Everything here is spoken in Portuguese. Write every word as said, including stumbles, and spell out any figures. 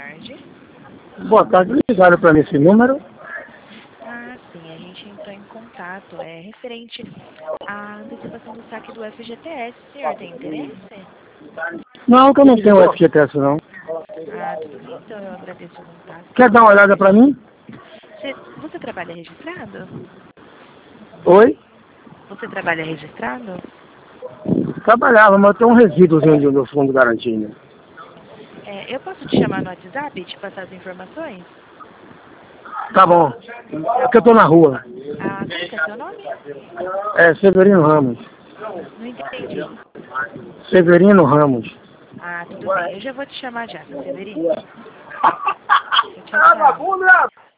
tarde. Boa tarde, ligaram para mim esse número? Ah, sim, a gente entrou em contato. É referente à antecipação do saque do F G T S. O senhor tem interesse? Não, que eu não tenho F G T S não. Ah, tudo bem, então eu agradeço o contato. Quer dar uma olhada para mim? Você, você trabalha registrado? Oi? Você trabalha registrado? Trabalhava, mas eu tenho um resíduozinho do meu fundo garantido. É, eu posso te chamar no WhatsApp e te passar as informações? Tá bom. Tá Porque eu bom. tô na rua. Ah, como que é seu nome? É Severino Ramos. Não entendi. Severino Ramos. Ah, tudo bem. Eu já vou te chamar já, seu Severino. Tchau, tchau.